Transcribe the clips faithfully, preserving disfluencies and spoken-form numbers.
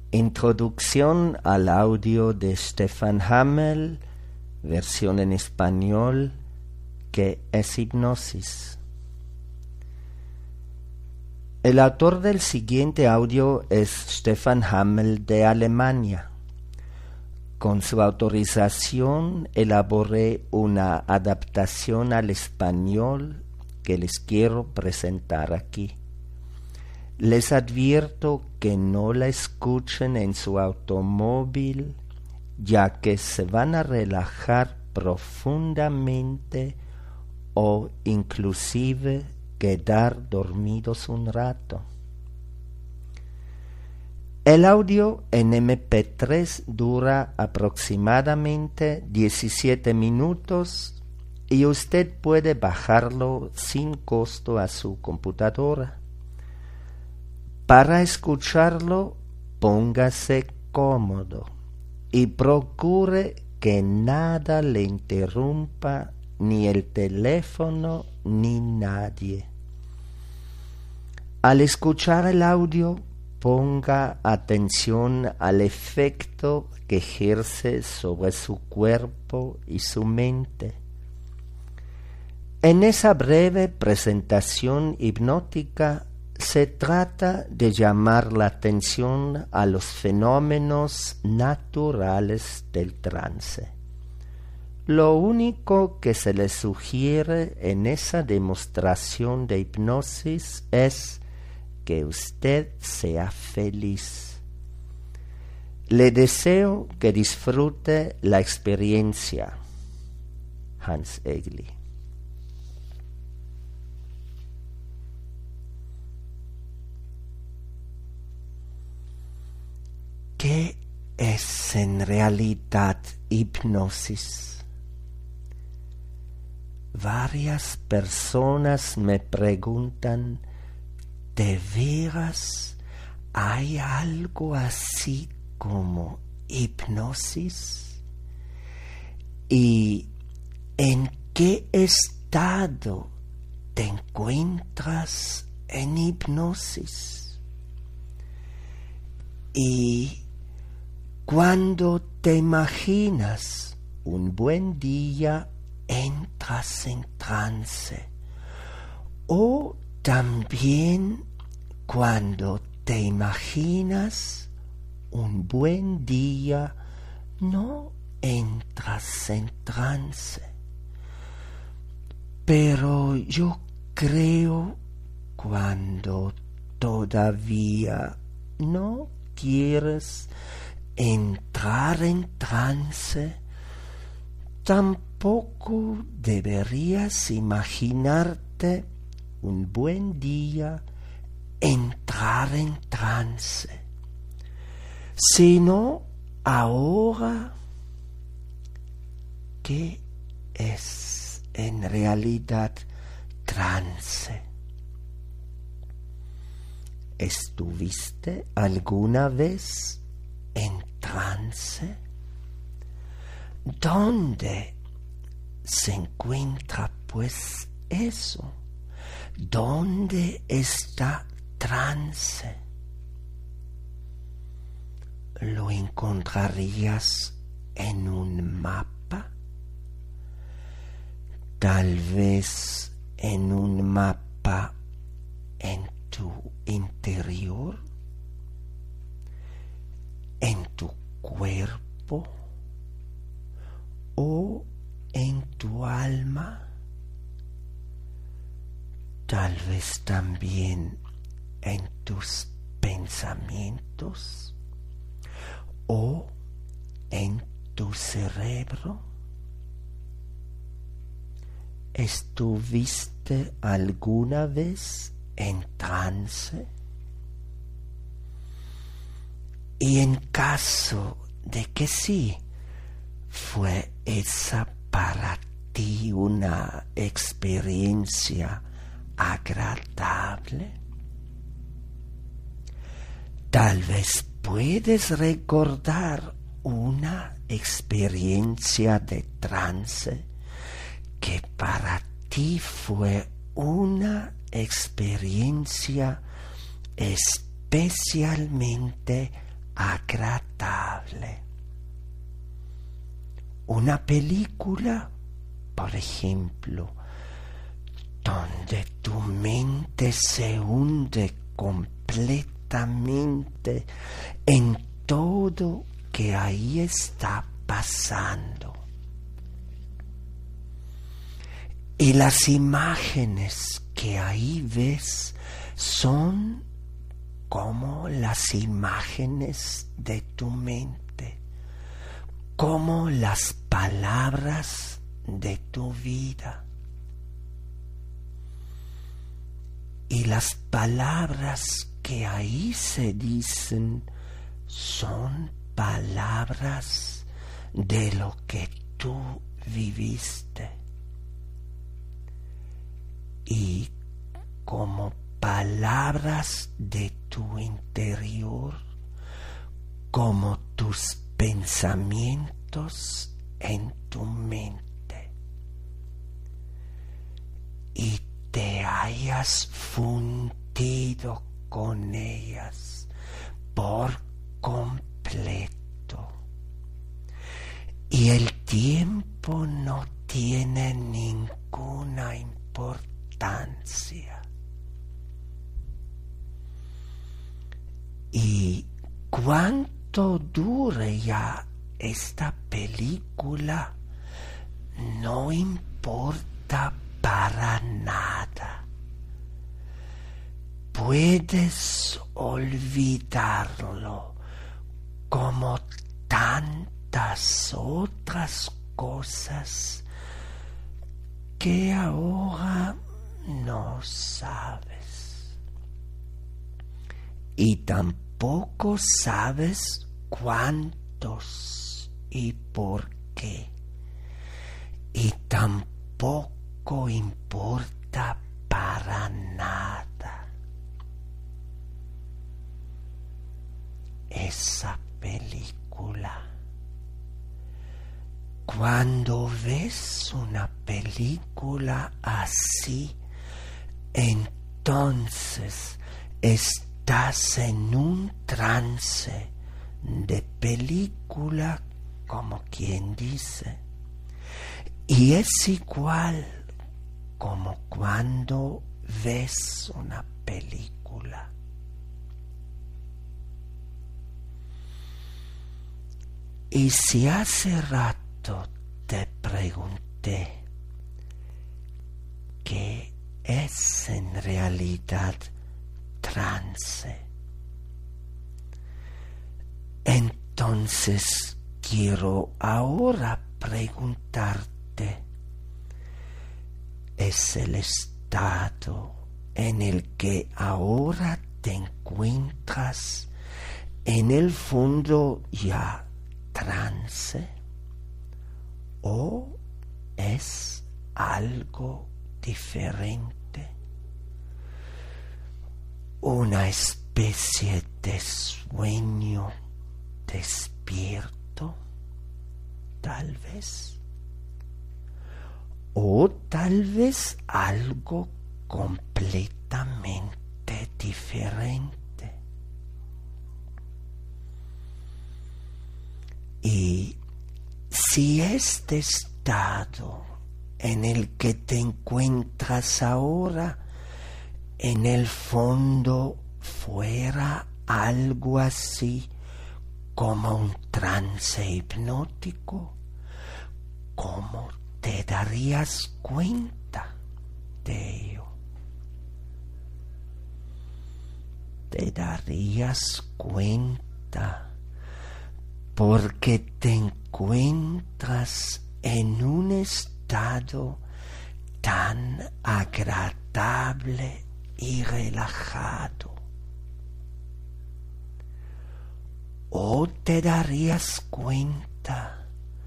Introducción al audio de Stefan Hammel, versión en español, ¿qué es hipnosis? El autor del siguiente audio es Stefan Hammel de Alemania. Con su autorización elaboré una adaptación al español que les quiero presentar aquí. Les advierto que no la escuchen en su automóvil, ya que se van a relajar profundamente o inclusive quedar dormidos un rato. El audio en eme pe tres dura aproximadamente diecisiete minutos y usted puede bajarlo sin costo a su computadora. Para escucharlo, póngase cómodo y procure que nada le interrumpa, ni el teléfono ni nadie. Al escuchar el audio, ponga atención al efecto que ejerce sobre su cuerpo y su mente. En esa breve presentación hipnótica se trata de llamar la atención a los fenómenos naturales del trance. Lo único que se le sugiere en esa demostración de hipnosis es que usted sea feliz. Le deseo que disfrute la experiencia. Hans Egli. ¿Qué es en realidad hipnosis? Varias personas me preguntan, ¿de veras hay algo así como hipnosis? ¿Y en qué estado te encuentras en hipnosis? Y cuando te imaginas un buen día, entras en trance. O también cuando te imaginas un buen día, no entras en trance. Pero yo creo cuando todavía no quieres entrar en trance, tampoco deberías imaginarte un buen día entrar en trance, sino ahora, ¿qué es en realidad trance? ¿Estuviste alguna vez en trance? ¿Dónde se encuentra pues eso? ¿Dónde está trance? ¿Lo encontrarías en un mapa? Tal vez en un mapa en tu interior, en tu cuerpo o en tu alma. Tal vez también en tus pensamientos o en tu cerebro. ¿Estuviste alguna vez en trance? Y en caso de que sí, ¿fue esa para ti una experiencia agradable? Tal vez puedes recordar una experiencia de trance que para ti fue una experiencia especialmente agradable. Una película, por ejemplo, donde tu mente se hunde completamente en todo que ahí está pasando. Y las imágenes que ahí ves son como las imágenes de tu mente, como las palabras de tu vida. Y las palabras que ahí se dicen son palabras de lo que tú viviste. Y como palabras de tu interior, como tus pensamientos en tu mente. Y te hayas fundido con ellas por completo. Y el tiempo no tiene ninguna importancia. Y cuánto dure ya esta película no importa para nada. Puedes olvidarlo como tantas otras cosas que ahora no sabes. Y tampoco sabes cuántos y por qué. Y tampoco importa para nada. Esa película. Cuando ves una película así, entonces estás en un trance de película, como quien dice. Y es igual como cuando ves una película. Y si hace rato te pregunté qué es en realidad trance, entonces quiero ahora preguntarte, ¿es el estado en el que ahora te encuentras en el fondo ya trance? ¿O es algo diferente? Una especie de sueño despierto, tal vez. O tal vez algo completamente diferente. Y si este estado en el que te encuentras ahora, en el fondo fuera algo así como un trance hipnótico, ¿cómo te darías cuenta de ello? Te darías cuenta porque te encuentras en un estado tan agradable y relajado. O te darías cuenta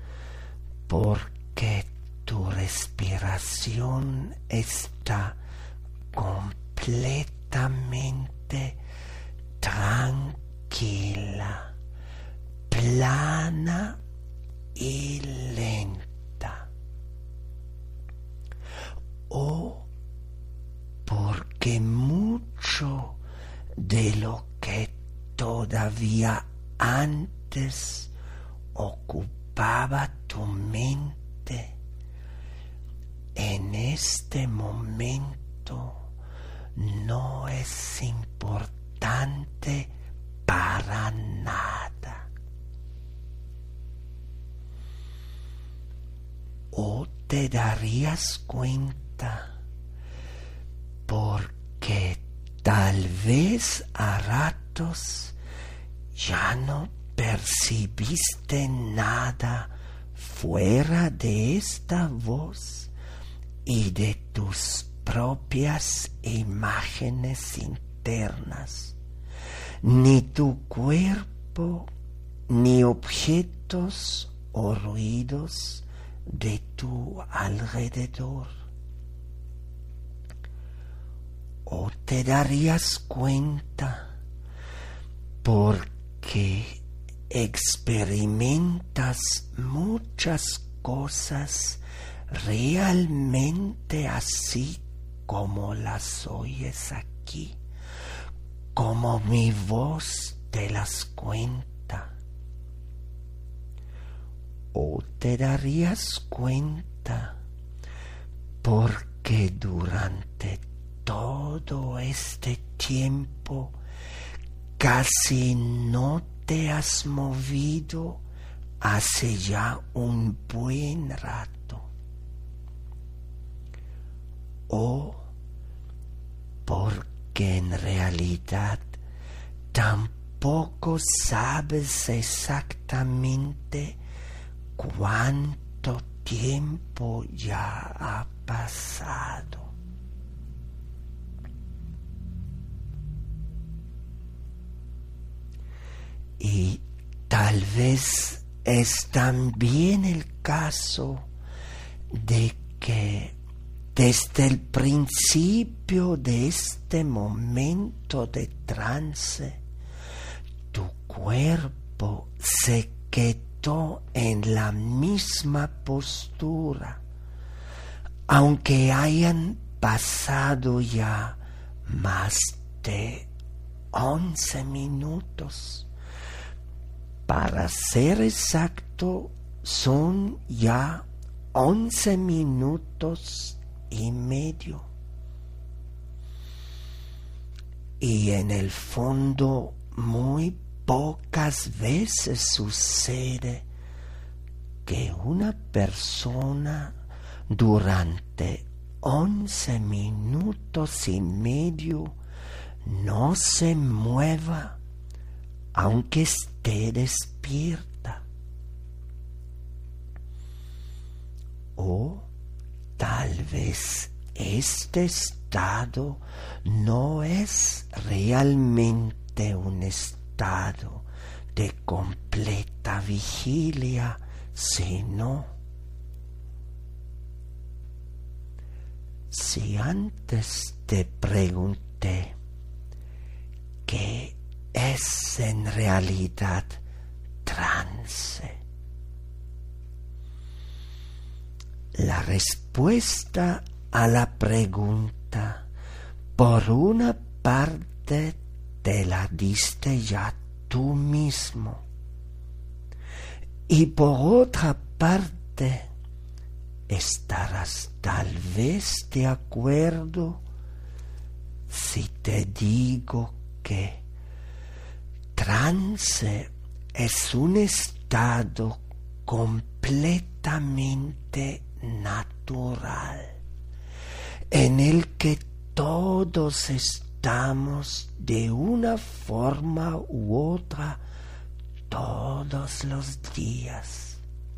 porque tu respiración está completamente tranquila, plana y lenta. O porque mucho de lo que todavía antes ocupaba tu mente, en este momento no es importante para nada. O te darías cuenta porque tal vez a ratos ya no percibiste nada fuera de esta voz y de tus propias imágenes internas, ni tu cuerpo, ni objetos o ruidos de tu alrededor. O te darías cuenta porque experimentas muchas cosas realmente así como las oyes aquí, como mi voz te las cuenta. O te darías cuenta porque durante todo este tiempo casi no te has movido hace ya un buen rato. O porque en realidad tampoco sabes exactamente cuánto tiempo ya ha pasado. Y tal vez es también el caso de que desde el principio de este momento de trance, tu cuerpo se quedó en la misma postura, aunque hayan pasado ya más de once minutos. Para ser exacto, son ya once minutos y medio. Y en el fondo, muy pocas veces sucede que una persona durante once minutos y medio no se mueva, aunque esté despierta. O tal vez este estado no es realmente un estado de completa vigilia, sino si antes te pregunté qué es en realidad trance, la respuesta a la pregunta por una parte te la diste ya tú mismo, y por otra parte estarás tal vez de acuerdo si te digo que trance es un estado completamente natural, en el que todos estamos de una forma u otra todos los días.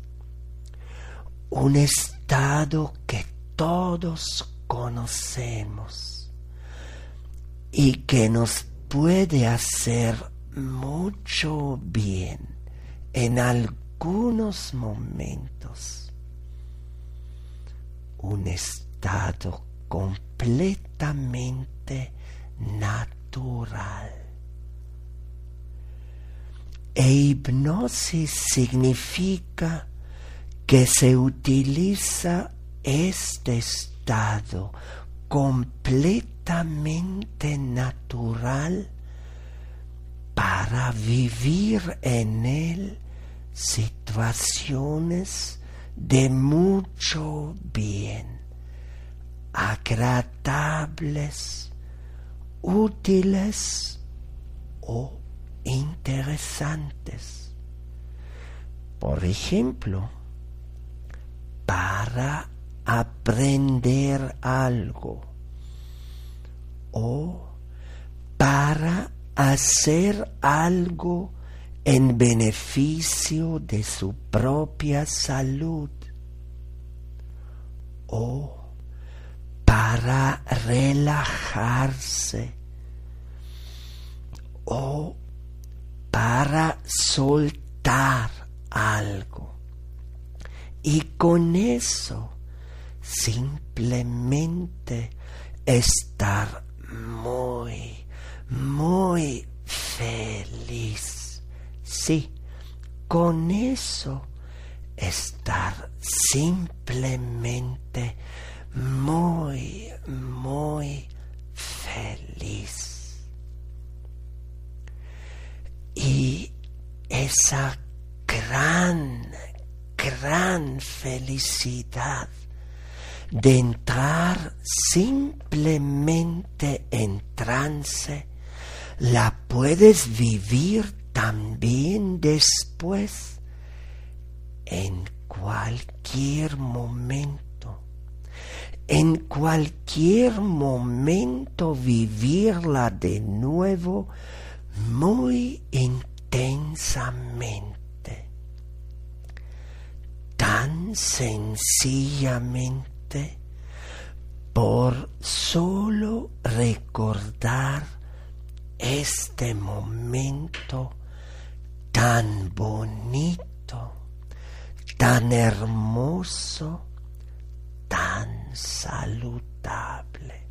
Un estado que todos conocemos y que nos puede hacer mucho bien en algunos momentos. Un estado completamente natural. E hipnosis significa que se utiliza este estado completamente natural para para vivir en él situaciones de mucho bien, agradables, útiles o interesantes. Por ejemplo, para aprender algo o para hacer algo en beneficio de su propia salud o para relajarse o para soltar algo. Y con eso simplemente estar muy, muy feliz. Sí, con eso estar simplemente muy, muy feliz. Y esa gran, gran felicidad de entrar simplemente en trance, la puedes vivir también después, en cualquier momento. En cualquier momento vivirla de nuevo muy intensamente. Tan sencillamente por solo recordar este momento tan bonito, tan hermoso, tan saludable.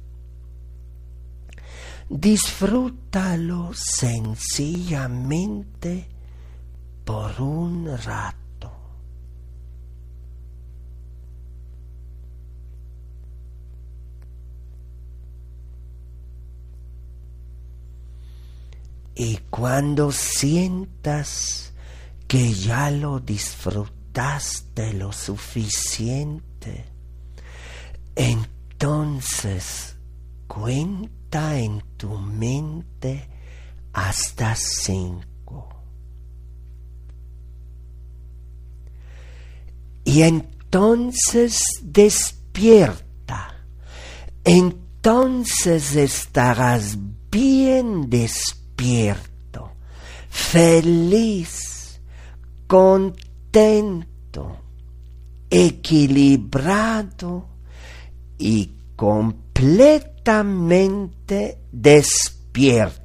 Disfrútalo sencillamente por un rato. Y cuando sientas que ya lo disfrutaste lo suficiente, entonces cuenta en tu mente hasta cinco. Y entonces despierta. Entonces estarás bien despierto, feliz, contento, equilibrado y completamente despierto.